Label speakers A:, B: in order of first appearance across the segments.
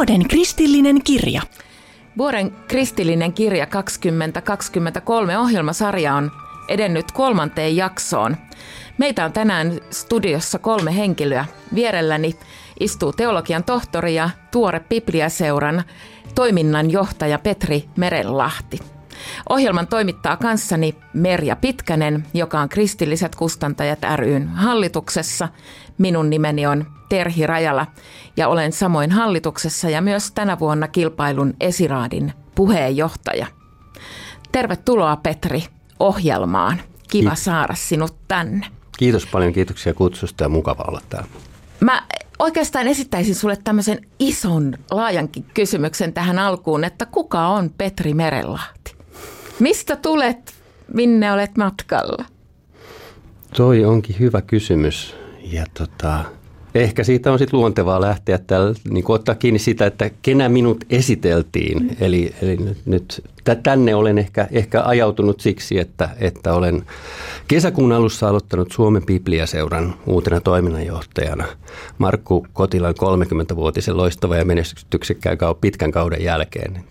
A: Vuoden kristillinen kirja.
B: Vuoden kristillinen kirja 2023 ohjelmasarja on edennyt 3. jaksoon. Meitä on tänään studiossa 3 henkilöä. Vierelläni istuu teologian tohtori ja tuore Bibliaseuran toiminnanjohtaja Petri Merenlahti. Ohjelman toimittaa kanssani Merja Pitkänen, joka on Kristilliset kustantajat ry:n hallituksessa. Minun nimeni on Terhi Rajala ja olen samoin hallituksessa ja myös tänä vuonna kilpailun Esiraadin puheenjohtaja. Tervetuloa Petri ohjelmaan. Kiva saada sinut tänne.
C: Kiitos paljon, kiitoksia kutsusta ja mukava olla täällä.
B: Mä oikeastaan esittäisin sulle tämmöisen ison, laajankin kysymyksen tähän alkuun, että kuka on Petri Merenlahti? Mistä tulet, minne olet matkalla?
C: Toi onkin hyvä kysymys ja ehkä siitä on sitten luontevaa lähteä niin ottaa kiinni sitä, että kenä minut esiteltiin. Eli nyt tänne olen ehkä ajautunut siksi, että olen kesäkuun alussa aloittanut Suomen Bibliaseuran uutena toiminnanjohtajana Markku Kotilan 30-vuotisen loistava ja menestyksekkään pitkän kauden jälkeen. Niin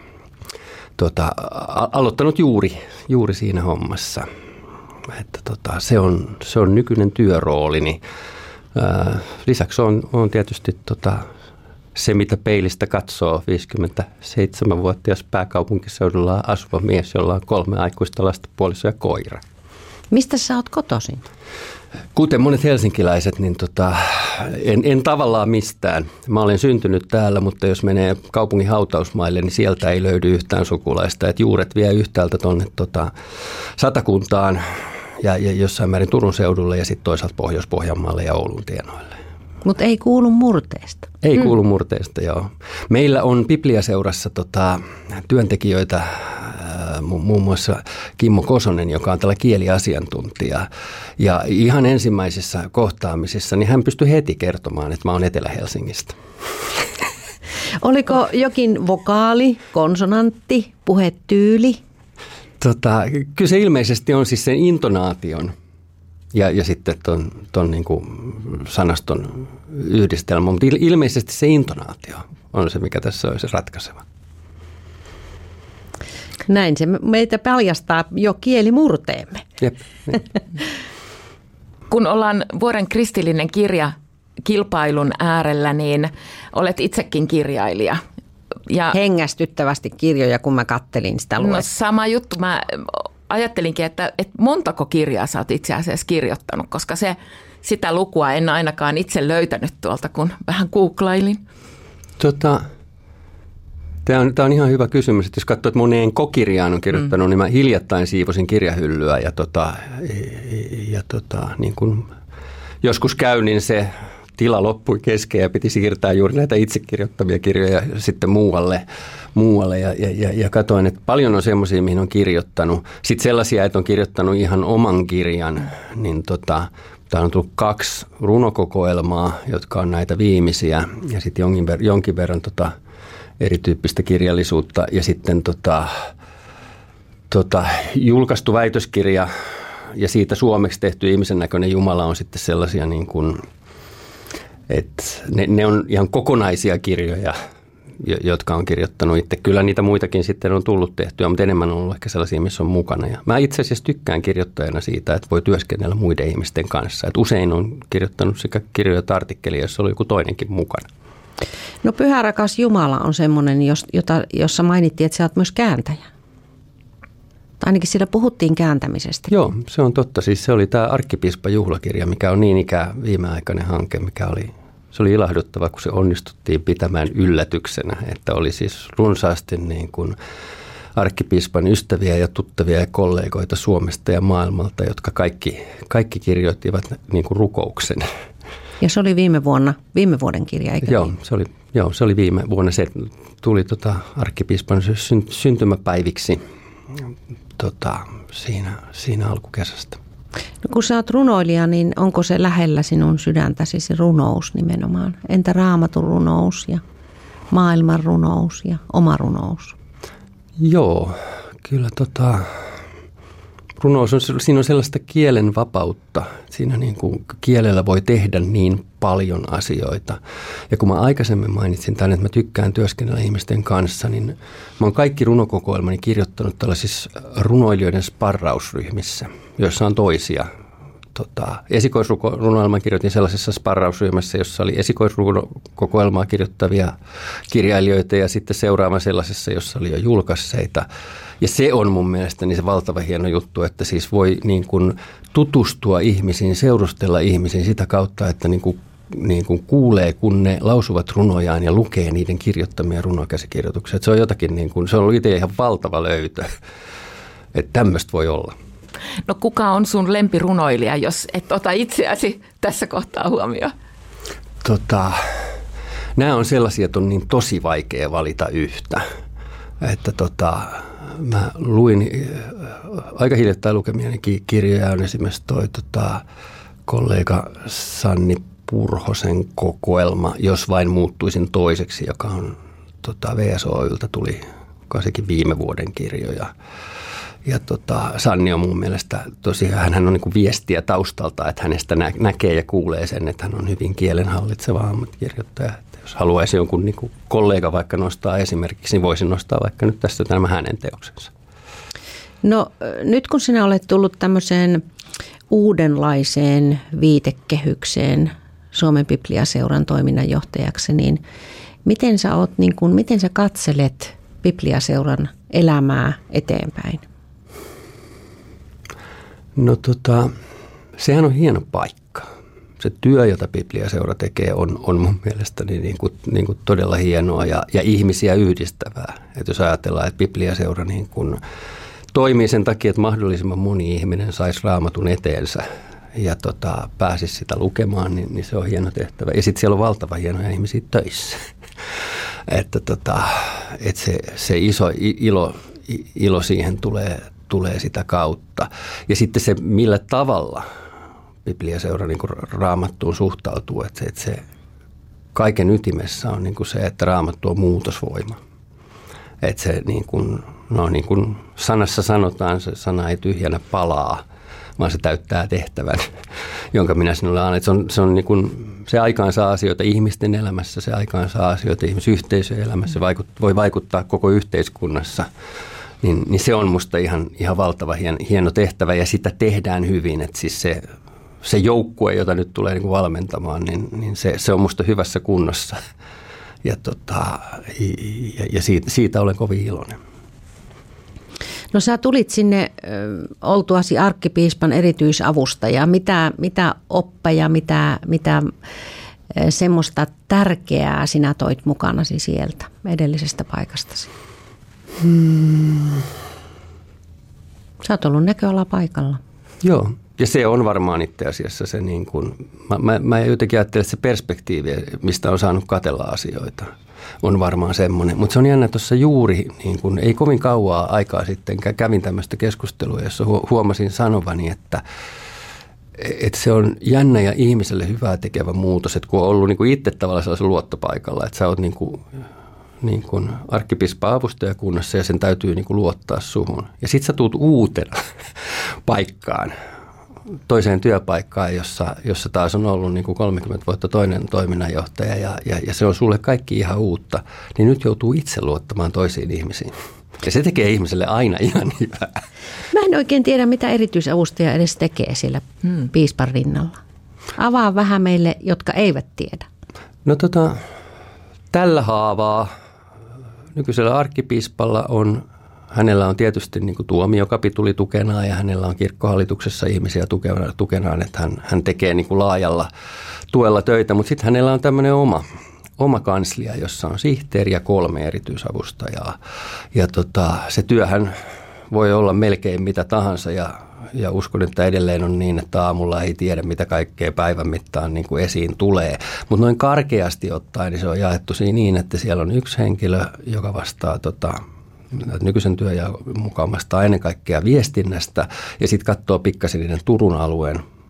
C: aloittanut juuri siinä hommassa. Että se on nykyinen työroolini. Lisäksi on tietysti se, mitä peilistä katsoo 57-vuotias pääkaupunkiseudulla asuva mies, jolla on 3 aikuista lasta, puoliso ja koira.
D: Mistä sä oot kotoisin?
C: Kuten monet helsinkiläiset, niin en tavallaan mistään. Mä olen syntynyt täällä, mutta jos menee kaupungin hautausmaille, niin sieltä ei löydy yhtään sukulaista. Et juuret vie yhtäältä tuonne Satakuntaan ja jossain määrin Turun seudulle ja sitten toisaalta Pohjois-Pohjanmaalle ja Oulun tienoille.
D: Mutta ei kuulu murteesta.
C: Ei kuulu murteesta, joo. Meillä on Bibliaseurassa työntekijöitä, muun muassa Kimmo Kosonen, joka on tällä kieliasiantuntija. Ja ihan ensimmäisissä kohtaamisissa niin hän pystyi heti kertomaan, että mä oon Etelä-Helsingistä.
D: Oliko jokin vokaali, konsonantti, puhetyyli?
C: Kyllä se ilmeisesti on siis sen intonaation ja sitten ton niin kuin sanaston yhdistelmä, mutta ilmeisesti se intonaatio on se, mikä tässä on se ratkaiseva.
D: Näin se meitä paljastaa jo kielimurteemme.
C: Jep.
B: Kun ollaan vuoden kristillinen kirja kilpailun äärellä, niin olet itsekin kirjailija. Ja
D: hengästyttävästi kirjoja, kun mä kattelin sitä luet.
B: No sama juttu. Mä ajattelinkin, että montako kirjaa sä oot itse asiassa kirjoittanut, koska sitä lukua en ainakaan itse löytänyt tuolta, kun vähän googlailin.
C: Tämä on ihan hyvä kysymys, että jos katsoo, että moneen kokirjaan on kirjoittanut, niin mä hiljattain siivosin kirjahyllyä ja niin kun joskus käy, niin se tila loppui kesken ja piti siirtää juuri näitä itse kirjoittavia kirjoja sitten muualle ja katsoin, että paljon on semmoisia, mihin on kirjoittanut. Sitten sellaisia, että on kirjoittanut ihan oman kirjan, niin täällä on tullut 2 runokokoelmaa, jotka on näitä viimeisiä ja sitten jonkin verran erityyppistä kirjallisuutta ja sitten julkaistu väitöskirja ja siitä suomeksi tehty Ihmisen näköinen Jumala on sitten sellaisia niin kuin, että ne on ihan kokonaisia kirjoja, jotka on kirjoittanut itse. Kyllä niitä muitakin sitten on tullut tehtyä, mutta enemmän on ollut ehkä sellaisia, missä on mukana. Ja mä itse asiassa tykkään kirjoittajana siitä, että voi työskennellä muiden ihmisten kanssa. Että usein on kirjoittanut sekä kirjoja että artikkelia, jossa oli joku toinenkin mukana.
D: No Pyhä rakas Jumala on semmoinen, jossa mainittiin, että sä oot myös kääntäjä. Tai ainakin siellä puhuttiin kääntämisestä.
C: Joo, se on totta. Siis se oli tämä arkkipiispan juhlakirja, mikä on niin ikään viimeaikainen hanke, se oli ilahduttava, kun se onnistuttiin pitämään yllätyksenä, että oli siis runsaasti niin kuin arkkipiispan ystäviä ja tuttavia ja kollegoita Suomesta ja maailmalta, jotka kaikki kirjoittivat niin kuin rukouksen.
D: Ja se oli viime vuoden kirja, eikö
C: niin? Se oli viime vuonna. Se tuli arkkipiispan syntymäpäiviksi siinä alkukesästä.
D: No kun sä oot runoilija, niin onko se lähellä sinun sydäntäsi se runous nimenomaan? Entä Raamatun runous ja maailman runous ja oma runous?
C: Joo, kyllä runous siinä on sellaista kielen vapautta. Siinä niin kuin kielellä voi tehdä niin paljon asioita. Ja kun mä aikaisemmin mainitsin tämän, että mä tykkään työskennellä ihmisten kanssa, niin mä oon kaikki runokokoelmani kirjoittanut tällaisissa runoilijoiden sparrausryhmissä, joissa on toisia. Esikoisrunoilman kirjoitin sellaisessa sparrausryhmässä, jossa oli esikoisrunokokoelmaa kirjoittavia kirjailijoita ja sitten seuraava sellaisessa, jossa oli jo julkaisseita. Ja se on mun mielestäni se valtava hieno juttu, että siis voi niin kuin tutustua ihmisiin, seurustella ihmisiin sitä kautta, että niin kuin kuulee, kun ne lausuvat runojaan ja lukee niiden kirjoittamia runokäsikirjoituksia. Että se on jotakin, niin kuin, se on ollut itse ihan valtava löytö, että tämmöistä voi olla.
B: No kuka on sun lempirunoilija, jos et ota itseäsi tässä kohtaa huomioon?
C: Nämä on sellaisia, että on niin tosi vaikea valita yhtä. Että mä luin aika hiljattain lukemiani kirjoja, on esimerkiksi kollega Sanni Purhosen kokoelma, Jos vain muuttuisin toiseksi, joka on VSOyltä tuli sekin viime vuoden kirjoja. Ja Sanni on mun mielestä tosiaan, hän on niin kuin viestiä taustalta, että hänestä näkee ja kuulee sen, että hän on hyvin kielen hallitseva ammattikirjoittaja. Jos haluaisi jonkun niin kuin kollega vaikka nostaa esimerkiksi, niin voisin nostaa vaikka nyt tässä nämä hänen teoksensa.
D: No nyt kun sinä olet tullut tämmöiseen uudenlaiseen viitekehykseen Suomen Bibliaseuran toiminnanjohtajaksi, niin miten sä katselet Bibliaseuran elämää eteenpäin?
C: No sehän on hieno paikka. Se työ, jota Bibliaseura tekee, on mun mielestäni niin kuin todella hienoa ja ihmisiä yhdistävää. Että jos ajatellaan, että Bibliaseura niin kuin toimii sen takia, että mahdollisimman moni ihminen saisi Raamatun eteensä ja pääsisi sitä lukemaan, niin se on hieno tehtävä. Ja sitten siellä on valtava hienoja ihmisiä töissä. Että se iso ilo siihen tulee sitä kautta. Ja sitten se, millä tavalla Bibliaseura niin kuin Raamattuun suhtautuu, että se kaiken ytimessä on niin kuin se, että Raamattu on muutosvoima. Että se niin kuin sanassa sanotaan, se sana ei tyhjänä palaa, vaan se täyttää tehtävän, jonka minä sinulle annan. Se on niin kuin, se aikaansaa asioita ihmisten elämässä, se aikaansaa asioita ihmisyhteisöjen elämässä, voi vaikuttaa koko yhteiskunnassa. Niin se on musta ihan valtava hieno tehtävä ja sitä tehdään hyvin, että siis se joukkue, jota nyt tulee niin kuin valmentamaan, niin se on musta hyvässä kunnossa ja siitä olen kovin iloinen.
D: No sä tulit sinne oltuasi arkkipiispan erityisavustaja. Mitä oppeja, mitä semmoista tärkeää sinä toit mukanasi sieltä edellisestä paikastasi? Sä oot ollut näköalapaikalla.
C: Joo, ja se on varmaan itse asiassa se niin kuin, mä jotenkin ajattelen, että se perspektiivi, mistä on saanut katsella asioita, on varmaan semmoinen. Mutta se on jännä tuossa juuri, niin kuin, ei kovin kauaa aikaa sitten kävin tämmöistä keskustelua, jossa huomasin sanovani, että se on jännä ja ihmiselle hyvää tekevä muutos, että kun on ollut niin kuin itse tavallaan sellaisella luottopaikalla, että sä oot niin kuin arkkipiispa-avustajakunnassa ja sen täytyy niin kuin luottaa suhun. Ja sit sä tuut uutena paikkaan, toiseen työpaikkaan, jossa taas on ollut niin kuin 30 vuotta toinen toiminnanjohtaja ja se on sulle kaikki ihan uutta, niin nyt joutuu itse luottamaan toisiin ihmisiin. Ja se tekee ihmiselle aina ihan hyvää.
D: Mä en oikein tiedä, mitä erityisavustaja edes tekee siellä piispan rinnalla. Avaa vähän meille, jotka eivät tiedä.
C: No tällä haavaa nykyisellä arkkipiispalla hänellä on tietysti niin kuin tuomiokapituli tukenaan ja hänellä on kirkkohallituksessa ihmisiä tukenaan, että hän tekee niin kuin laajalla tuella töitä, mutta sitten hänellä on tämmöinen oma kanslia, jossa on sihteeri ja 3 erityisavustajaa. Ja se työhän voi olla melkein mitä tahansa ja uskon, että edelleen on niin, että aamulla ei tiedä, mitä kaikkea päivän mittaan niin kuin esiin tulee. Mutta noin karkeasti ottaen niin se on jaettu niin, että siellä on yksi henkilö, joka vastaa nykyisen työn mukaan vastaa ennen kaikkea viestinnästä ja sitten katsoo pikkasen niiden Turun alueen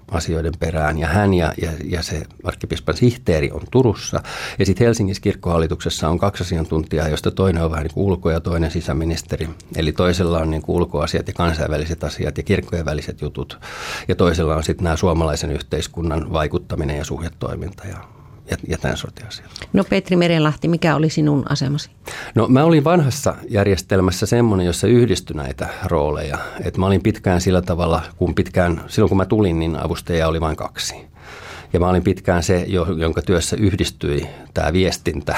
C: asioiden perään. Ja hän ja se arkkipiispan sihteeri on Turussa. Ja sitten Helsingissä kirkkohallituksessa on 2 asiantuntijaa, joista toinen on vähän niin kuin ulko- ja toinen sisäministeri. Eli toisella on niin kuin ulkoasiat ja kansainväliset asiat ja kirkkojen väliset jutut. Ja toisella on sitten nämä suomalaisen yhteiskunnan vaikuttaminen ja suhdetoiminta ja tämän sortin asiat.
D: No Petri Merenlahti, mikä oli sinun asemasi?
C: No mä olin vanhassa järjestelmässä semmoinen, jossa yhdistyi näitä rooleja. Et mä olin pitkään sillä tavalla, silloin kun mä tulin, niin avustajia oli vain 2. Ja mä olin pitkään se, jonka työssä yhdistyi tämä viestintä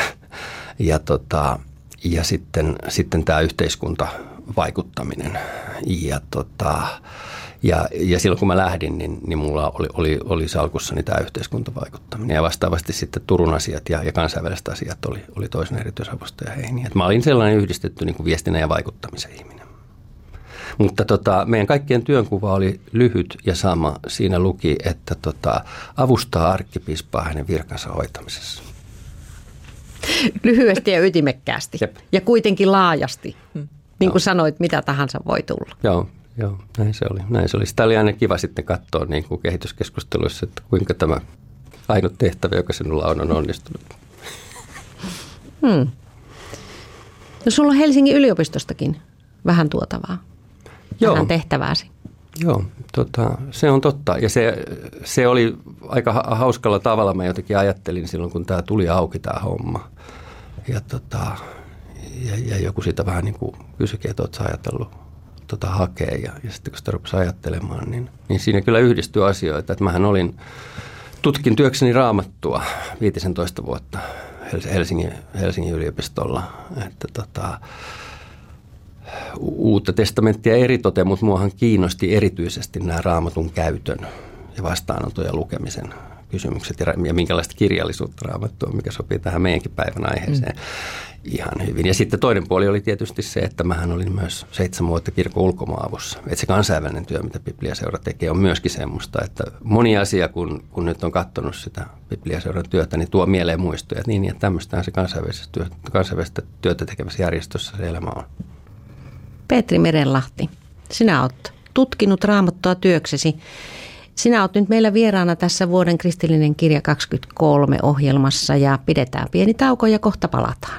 C: ja sitten tämä yhteiskuntavaikuttaminen. Ja silloin kun mä lähdin, niin mulla oli salkussani tämä yhteiskuntavaikuttaminen. Ja vastaavasti sitten Turun asiat ja kansainväliset asiat oli toisen erityisavustaja Heini. Et mä olin sellainen yhdistetty niin kuin viestinnän ja vaikuttamisen ihminen. Mutta meidän kaikkien työnkuva oli lyhyt ja sama. Siinä luki, että avustaa arkkipiispaa hänen virkansa hoitamisessa.
D: Lyhyesti ja ytimekkäästi.
C: Jep.
D: Ja kuitenkin laajasti. Niin kuin sanoit, mitä tahansa voi tulla.
C: Joo, näin se oli. Sitä oli aina kiva sitten katsoa niin kuin kehityskeskusteluissa, että kuinka tämä ainut tehtävä, joka sinulla on onnistunut.
D: No sulla on Helsingin yliopistostakin vähän tuotavaa, vähän tehtävääsi.
C: Joo, se on totta. Ja se oli aika hauskalla tavalla, mä jotenkin ajattelin silloin, kun tämä tuli auki tämä homma. Ja joku siitä vähän niin kuin kysyikin, että ootko sä ajatellut hakea. Ja sitten kun sitä rupesi ajattelemaan, niin siinä kyllä yhdistyy asioita. Että mähän tutkin työkseni Raamattua 15 vuotta Helsingin yliopistolla. Että Uutta testamenttia eritoten, mutta muahan kiinnosti erityisesti nämä Raamatun käytön ja vastaanoton ja lukemisen kysymykset ja minkälaista kirjallisuutta Raamattua, mikä sopii tähän meidänkin päivän aiheeseen ihan hyvin. Ja sitten toinen puoli oli tietysti se, että mähän olin myös 7 vuotta kirkon ulkomaavussa. Että se kansainvälinen työ, mitä Bibliaseura tekee, on myöskin semmoista, että moni asia, kun nyt on katsonut sitä Bibliaseuran työtä, niin tuo mieleen muistoja, että niin, että tämmöistähän se kansainvälistä työtä tekevässä järjestössä se elämä on.
D: Petri Merenlahti, sinä olet tutkinut Raamattua työksesi. Sinä olet nyt meillä vieraana tässä Vuoden kristillinen kirja 23 ohjelmassa ja pidetään pieni tauko ja kohta palataan.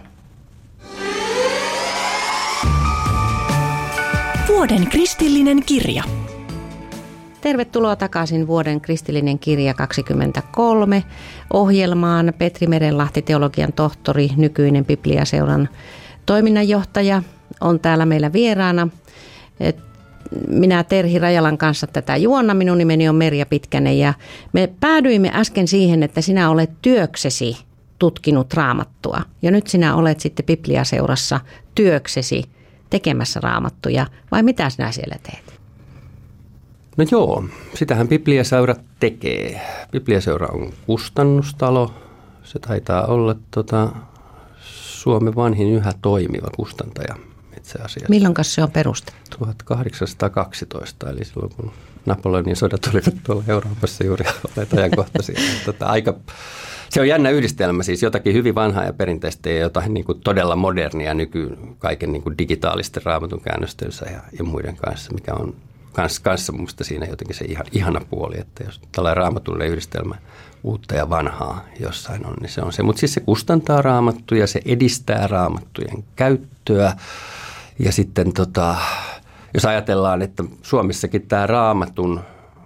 A: Vuoden kristillinen kirja.
D: Tervetuloa takaisin Vuoden kristillinen kirja 23 ohjelmaan. Petri Merenlahti, teologian tohtori, nykyinen Bibliaseuran toiminnanjohtaja, on täällä meillä vieraana. Minä Terhi Rajalan kanssa tätä juonna. Minun nimeni on Merja Pitkänen ja me päädyimme äsken siihen, että sinä olet työksesi tutkinut Raamattua. Ja nyt sinä olet sitten Bibliaseurassa työksesi tekemässä Raamattuja. Vai mitä sinä siellä teet?
C: No joo, sitähän Bibliaseura tekee. Bibliaseura on kustannustalo. Se taitaa olla Suomen vanhin yhä toimiva kustantaja.
D: Milloin se on perustettu?
C: 1812, eli silloin kun Napoleonin sodat olivat tuolla Euroopassa juuri olleet ajankohtaisia. Se on jännä yhdistelmä, siis jotakin hyvin vanhaa ja perinteistä ja jotain niin kuin todella modernia kaiken niin kuin digitaalisten raamatun käännöstensä ja muiden kanssa, mikä on kanssa minusta siinä jotenkin se ihana puoli, että jos tällainen raamatullinen yhdistelmä uutta ja vanhaa jossain on, niin se on se. Mutta siis se kustantaa raamattuja, se edistää raamattujen käyttöä. Ja sitten jos ajatellaan, että Suomessakin tämä raamatun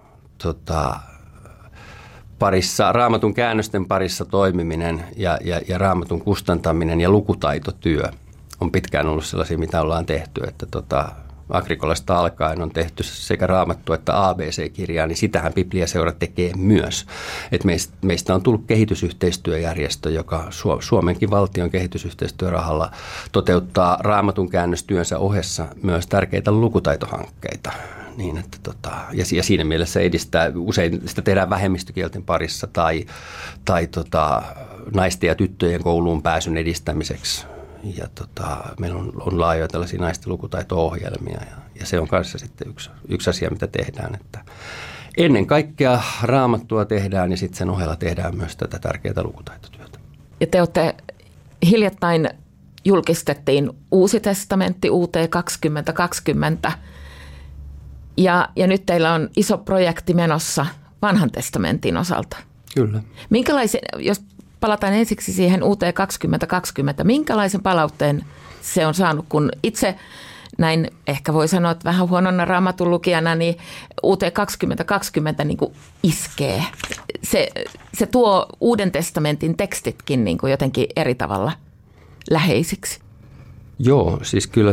C: raamatun käännösten parissa toimiminen ja raamatun kustantaminen ja lukutaitotyö on pitkään ollut sellaisia, mitä ollaan tehty, että Agrikolasta alkaen on tehty sekä Raamattua että ABC-kirjaa, niin sitähän Bibliaseura tekee myös. Et meistä on tullut kehitysyhteistyöjärjestö, joka Suomenkin valtion kehitysyhteistyörahalla toteuttaa Raamatun käännöstyönsä ohessa myös tärkeitä lukutaitohankkeita. Niin, että ja siinä mielessä edistää, usein sitä tehdään vähemmistökielten parissa tai naisten ja tyttöjen kouluun pääsyn edistämiseksi. Ja meillä on laajoja tällaisia naisten lukutaito-ohjelmia ja se on kanssa sitten yksi asia, mitä tehdään. Että ennen kaikkea raamattua tehdään ja sitten sen ohella tehdään myös tätä tärkeää lukutaitotyötä.
B: Ja te olette hiljattain julkistettiin Uusi testamentti UT 2020 ja nyt teillä on iso projekti menossa Vanhan testamentin osalta.
C: Kyllä.
B: Jos palataan ensiksi siihen UT 2020, minkälaisen palautteen se on saanut, kun itse näin ehkä voi sanoa, että vähän huonona Raamatun lukijana, niin UT 2020 niin kuin iskee. Se tuo Uuden testamentin tekstitkin niin kuin jotenkin eri tavalla läheisiksi. Joo, siis kyllä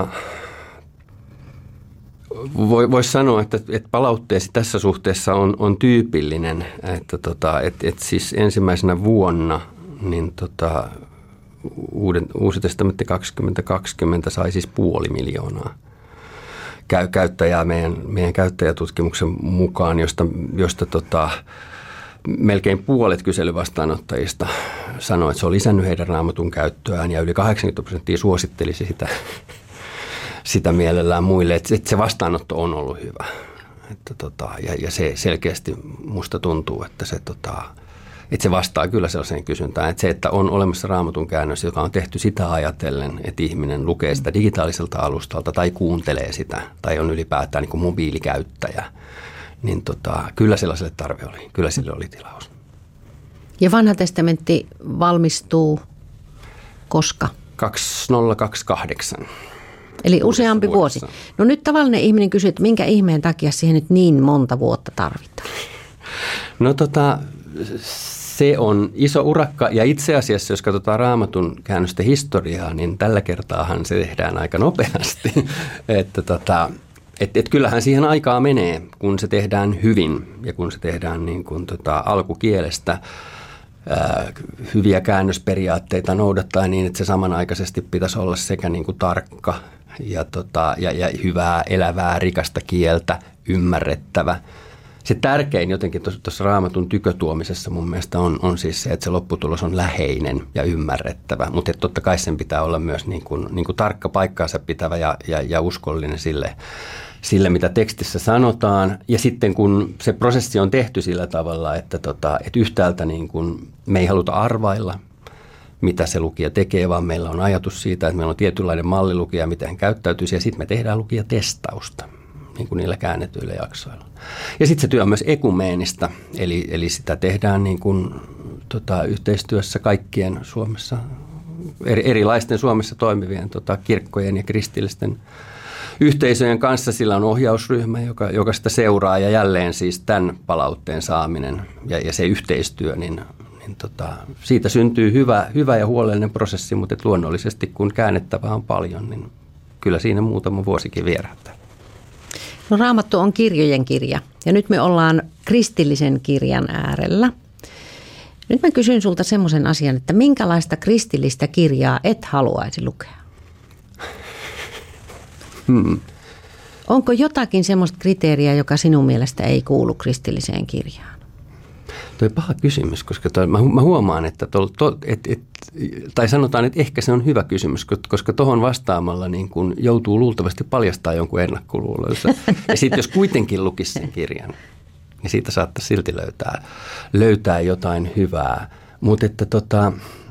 C: voisi sanoa, että palautteesi tässä suhteessa on tyypillinen, että siis ensimmäisenä vuonna niin Uusi testamentti 2020 sai siis 500 000 käyttäjää meidän käyttäjätutkimuksen mukaan, josta melkein puolet kyselyvastaanottajista sanoi, että se on lisännyt heidän Raamatun käyttöään ja yli 80% suosittelisi sitä mielellään muille, että se vastaanotto on ollut hyvä. Ja se selkeästi musta tuntuu, että se vastaa kyllä sellaiseen kysyntään, että se, että on olemassa Raamatun käännös, joka on tehty sitä ajatellen, että ihminen lukee sitä digitaaliselta alustalta tai kuuntelee sitä tai on ylipäätään niin kuin mobiilikäyttäjä, niin kyllä sellaiselle tarve oli, kyllä sille oli tilaus.
D: Ja Vanha testamentti valmistuu koska?
C: 2028.
D: Eli useampi vuosi. No nyt tavallinen ihminen kysyy, että minkä ihmeen takia siihen nyt niin monta vuotta tarvitaan?
C: No se on iso urakka ja itse asiassa, jos katsotaan Raamatun käännösten historiaa, niin tällä kertaahan se tehdään aika nopeasti. Että kyllähän siihen aikaa menee, kun se tehdään hyvin ja kun se tehdään niin kuin alkukielestä hyviä käännösperiaatteita noudattaa niin, että se samanaikaisesti pitäisi olla sekä niin kuin tarkka ja hyvää, elävää, rikasta kieltä, ymmärrettävä. Se tärkein jotenkin tuossa Raamatun tykötuomisessa mun mielestä on siis se, että se lopputulos on läheinen ja ymmärrettävä, mutta totta kai sen pitää olla myös niin kuin tarkka paikkaansa pitävä ja uskollinen sille, mitä tekstissä sanotaan. Ja sitten kun se prosessi on tehty sillä tavalla, että yhtäältä niin kuin me ei haluta arvailla, mitä se lukija tekee, vaan meillä on ajatus siitä, että meillä on tietynlainen mallilukija, miten hän käyttäytyisi, ja sitten me tehdään lukijatestausta, niin kuin niillä käännetyillä jaksoilla. Ja sitten se työ on myös ekumeenista, eli sitä tehdään niin kuin, yhteistyössä kaikkien Suomessa, erilaisten Suomessa toimivien kirkkojen ja kristillisten yhteisöjen kanssa. Sillä on ohjausryhmä, joka sitä seuraa, ja jälleen siis tämän palautteen saaminen ja se yhteistyö, niin siitä syntyy hyvä ja huolellinen prosessi, mutta luonnollisesti kun käännettävää on paljon, niin kyllä siinä muutama vuosikin vierähtää.
D: No Raamattu on kirjojen kirja ja nyt me ollaan kristillisen kirjan äärellä. Nyt mä kysyn sulta semmoisen asian, että minkälaista kristillistä kirjaa et haluaisi lukea? Onko jotakin semmoista kriteeriä, joka sinun mielestä ei kuulu kristilliseen kirjaan?
C: Tuo on paha kysymys, koska mä huomaan, että tai sanotaan, että ehkä se on hyvä kysymys, koska tuohon vastaamalla niin kun joutuu luultavasti paljastaa jonkun ennakkoluulonsa. Ja sitten jos kuitenkin lukisi sen kirjan, niin siitä saattaisi silti löytää jotain hyvää. Mutta että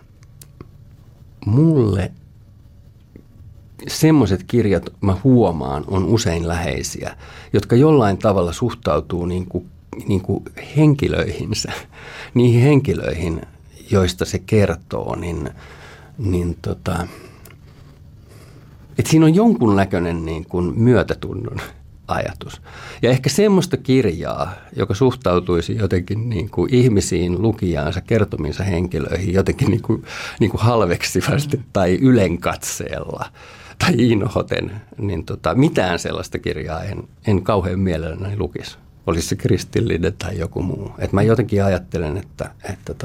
C: mulle semmoiset kirjat, mä huomaan, on usein läheisiä, jotka jollain tavalla suhtautuu niin kuin henkilöihinsä, niihin henkilöihin, joista se kertoo, että siinä on jonkunnäköinen niin kuin myötätunnon ajatus. Ja ehkä semmoista kirjaa, joka suhtautuisi jotenkin niin kuin ihmisiin, lukijaansa, kertomiinsa henkilöihin jotenkin niin kuin halveksivasti tai ylenkatseella tai inhoten, niin mitään sellaista kirjaa en kauhean mielelläni lukisi. Olisi se kristillinen tai joku muu. Et mä jotenkin ajattelen, että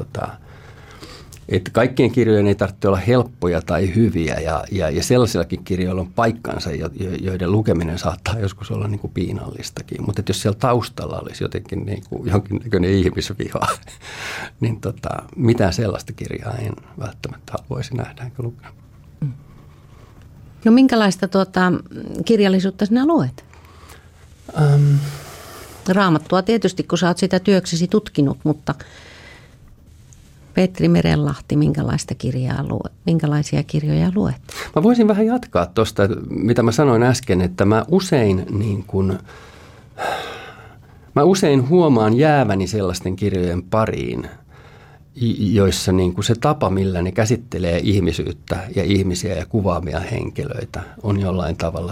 C: kaikkien kirjojen ei tarvitse olla helppoja tai hyviä ja sellaisillakin kirjoilla on paikkansa, joiden lukeminen saattaa joskus olla niin kuin piinallistakin. Mutta jos siellä taustalla olisi jotenkin niin kuin jonkinnäköinen ihmisviha, niin mitään sellaista kirjaa en välttämättä voisi nähdä enkä lukea.
D: No minkälaista kirjallisuutta sinä luet? Raamattua tietysti, kun sä oot sitä työksesi tutkinut, mutta Petri Merenlahti, minkälaisia kirjoja luet?
C: Mä voisin vähän jatkaa tuosta, mitä mä sanoin äsken, että mä usein Mä usein huomaan jääväni sellaisten kirjojen pariin, joissa niin kuin se tapa, millä ne käsittelee ihmisyyttä ja ihmisiä ja kuvaamia henkilöitä, on jollain tavalla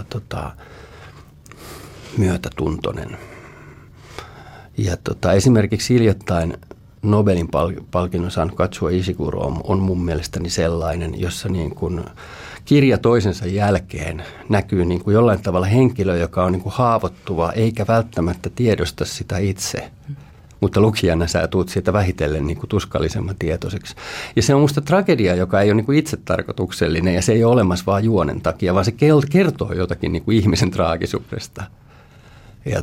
C: myötätuntoinen. Ja esimerkiksi hiljattain Nobelin palkinnon saanut Katsuo Ishiguro on mun mielestäni sellainen, jossa niin kuin kirja toisensa jälkeen näkyy niin kuin jollain tavalla henkilö, joka on niin kuin haavoittuva eikä välttämättä tiedosta sitä itse. Mutta lukijana sä tuut siitä vähitellen niin kuin tuskallisemman tietoiseksi. Ja se on musta tragedia, joka ei ole niin kuin itsetarkoituksellinen ja se ei ole olemassa vaan juonen takia, vaan se kertoo jotakin niin kuin ihmisen traagisuudesta. Ja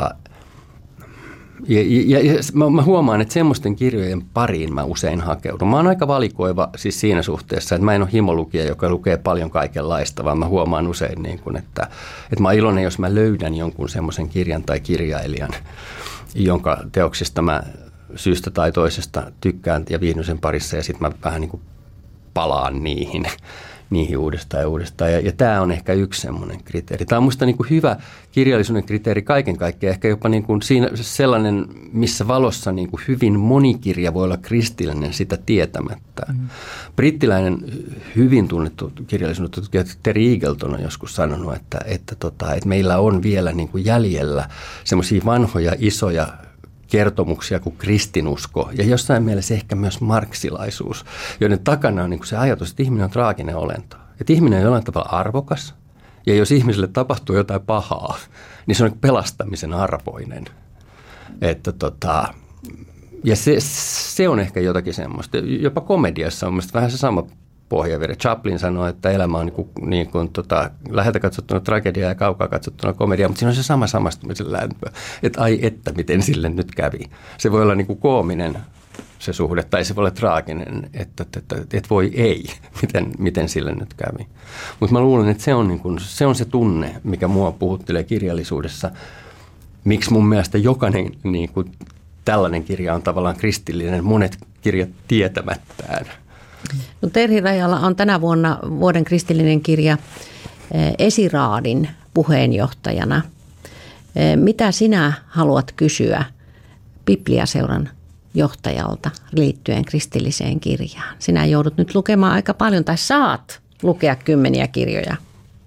C: mä huomaan, että semmoisten kirjojen pariin mä usein hakeudun. Mä oon aika valikoiva siis siinä suhteessa, että mä en ole himolukija, joka lukee paljon kaikenlaista, vaan mä huomaan usein, niin kuin, että mä oon iloinen, jos mä löydän jonkun semmoisen kirjan tai kirjailijan, jonka teoksista mä syystä tai toisesta tykkään ja viihdyn sen parissa ja sitten mä vähän niin kuin palaan niihin uudestaan ja uudestaan. Ja tämä on ehkä yksi semmoinen kriteeri. Tämä on musta niin kuin hyvä kirjallisuuden kriteeri kaiken kaikkiaan. Ehkä jopa niin kuin siinä sellainen, missä valossa niin kuin hyvin moni kirja voi olla kristillinen sitä tietämättä. Brittiläinen hyvin tunnettu kirjallisuuden tutkija Terry Eagleton on joskus sanonut, että meillä on vielä niin kuin jäljellä semmoisia vanhoja isoja kertomuksia kuin kristinusko ja jossain mielessä ehkä myös marksilaisuus, joiden takana on niin kuin se ajatus, että ihminen on traaginen olento. Että ihminen on jollain tavalla arvokas ja jos ihmiselle tapahtuu jotain pahaa, niin se on pelastamisen arvoinen. Että ja se on ehkä jotakin semmoista. Jopa komediassa on mielestäni vähän se sama pohjavire. Chaplin sanoi, että elämä on niin kuin läheltä katsottuna tragediaa ja kaukaa katsottuna komediaa, mutta siinä on se sama samastumisen lämpö. Että ai että, miten sille nyt kävi. Se voi olla niin kuin koominen se suhde, tai se voi olla traaginen, että voi ei, miten sille nyt kävi. Mutta mä luulen, että se on se tunne, mikä mua puhuttelee kirjallisuudessa. Miksi mun mielestä jokainen niin kuin tällainen kirja on tavallaan kristillinen, monet kirjat tietämättään.
D: No, Terhi Rajala on tänä vuonna vuoden kristillinen kirja Esiraadin puheenjohtajana. Mitä sinä haluat kysyä Bibliaseuran johtajalta liittyen kristilliseen kirjaan? Sinä joudut nyt lukemaan aika paljon tai saat lukea 10 kirjoja.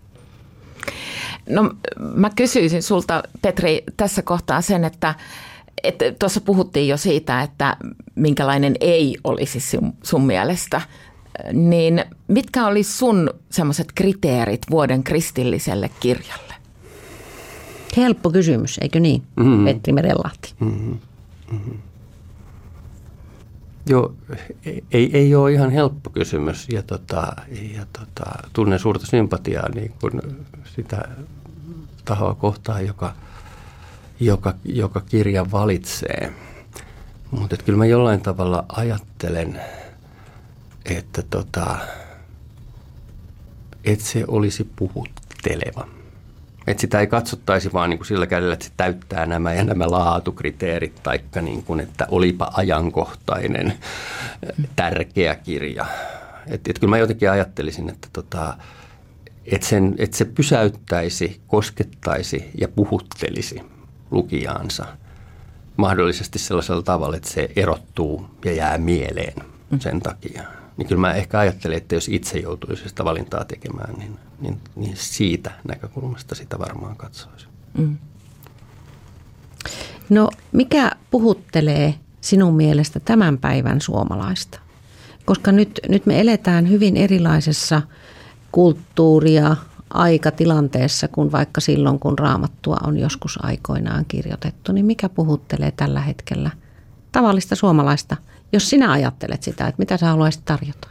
B: No mä kysyisin sulta, Petri, tässä kohtaa sen, että tuossa puhuttiin jo siitä, että minkälainen ei olisi sun mielestä, niin mitkä oli sun semmoiset kriteerit vuoden kristilliselle kirjalle?
D: Helppo kysymys, eikö niin, Petri Merenlahti?
C: Joo, ei ole ihan helppo kysymys ja tunnen suurta sympatiaa niin kuin sitä tahoa kohtaan, joka kirja valitsee. Mutta kyllä mä jollain tavalla ajattelen, että se olisi puhutteleva. Että sitä ei katsottaisi vaan niin kuin sillä kädellä, että se täyttää nämä ja nämä laatukriteerit, taikka niin kuin, että olipa ajankohtainen, tärkeä kirja. Että kyllä mä jotenkin ajattelisin, että se pysäyttäisi, koskettaisi ja puhuttelisi lukijaansa mahdollisesti sellaisella tavalla, että se erottuu ja jää mieleen sen takia. Niin kyllä mä ehkä ajattelen, että jos itse joutuisi sitä valintaa tekemään, niin siitä näkökulmasta sitä varmaan katsoisin.
D: No mikä puhuttelee sinun mielestä tämän päivän suomalaista? Koska nyt me eletään hyvin erilaisessa kulttuuria aikatilanteessa kuin vaikka silloin, kun Raamattua on joskus aikoinaan kirjoitettu. Niin mikä puhuttelee tällä hetkellä tavallista suomalaista, jos sinä ajattelet sitä, että mitä sä haluaisit tarjota?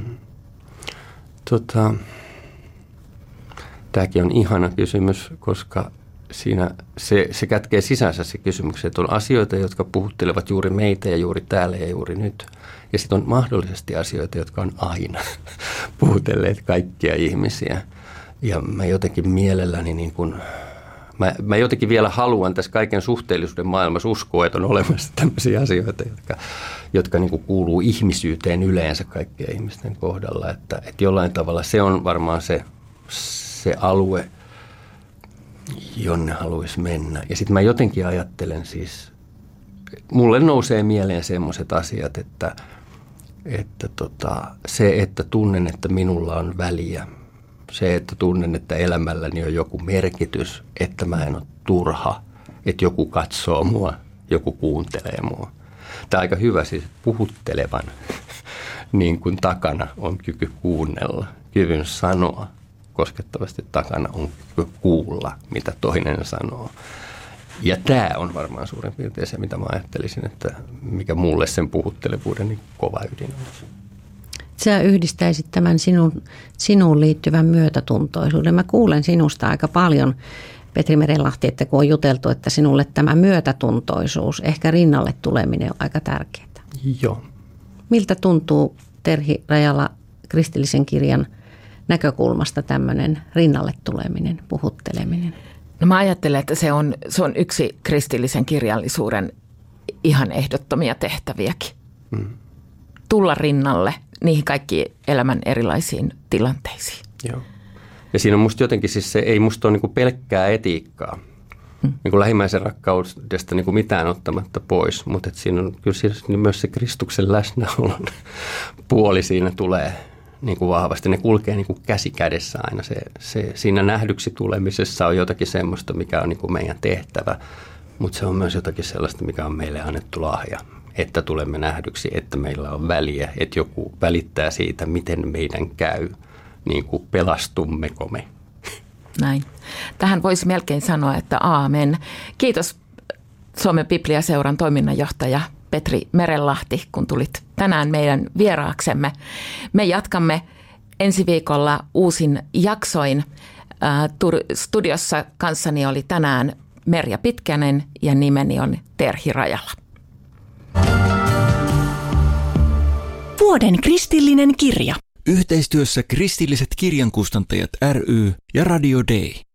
C: Tämäkin on ihana kysymys, koska siinä se kätkee sisänsä se kysymys, että on asioita, jotka puhuttelevat juuri meitä ja juuri täällä ja juuri nyt. Ja sitten on mahdollisesti asioita, jotka on aina puhutelleet kaikkia ihmisiä. Ja mä jotenkin mielelläni niin kuin, mä jotenkin vielä haluan tässä kaiken suhteellisuuden maailmassa uskoa, että on olemassa tämmöisiä asioita, jotka niin kuin kuuluu ihmisyyteen yleensä kaikkien ihmisten kohdalla. Että jollain tavalla se on varmaan se alue, jonne haluaisi mennä. Ja sitten mä jotenkin ajattelen siis, mulle nousee mieleen semmoiset asiat, että se, että tunnen, että minulla on väliä, se, että tunnen, että elämälläni on joku merkitys, että mä en ole turha, että joku katsoo mua, joku kuuntelee mua. Tämä on aika hyvä siis puhuttelevan, niin kuin takana on kyky kuunnella, kyvyn sanoa. Koskettavasti takana on kyky kuulla, mitä toinen sanoo. Ja tämä on varmaan suurin piirtein se, mitä mä ajattelisin, että mikä mulle sen puhuttelevuuden niin kova ydin on.
D: Sä yhdistäisit tämän sinuun liittyvän myötätuntoisuuden. Mä kuulen sinusta aika paljon, Petri Merenlahti, että kun on juteltu, että sinulle tämä myötätuntoisuus, ehkä rinnalle tuleminen on aika tärkeää.
C: Joo.
D: Miltä tuntuu, Terhi Rajala, kristillisen kirjan näkökulmasta tämmöinen rinnalle tuleminen, puhutteleminen?
B: No mä ajattelen, että se on yksi kristillisen kirjallisuuden ihan ehdottomia tehtäviäkin. Tulla rinnalle niihin kaikkiin elämän erilaisiin tilanteisiin. Joo.
C: Ja siinä on musta jotenkin, siis se ei musta ole niin kuin pelkkää etiikkaa, niin kuin lähimmäisen rakkaudesta niin kuin mitään ottamatta pois, mutta siinä on kyllä siinä myös se Kristuksen läsnäolon puoli siinä tulee niin kuin vahvasti. Ne kulkee niin kuin käsi kädessä aina. Siinä nähdyksi tulemisessa on jotakin semmoista, mikä on niin kuin meidän tehtävä, mutta se on myös jotakin sellaista, mikä on meille annettu lahja, että tulemme nähdyksi, että meillä on väliä, että joku välittää siitä, miten meidän käy, niin kuin pelastummeko me.
B: Näin. Tähän voisi melkein sanoa, että aamen. Kiitos Suomen Bibliaseuran toiminnanjohtaja Petri Merenlahti, kun tulit tänään meidän vieraaksemme. Me jatkamme ensi viikolla uusin jaksoin. Studiossa kanssani oli tänään Merja Pitkänen ja nimeni on Terhi Rajala.
A: Vuoden kristillinen kirja.
E: Yhteistyössä Kristilliset kirjankustantajat ry ja Radio Day.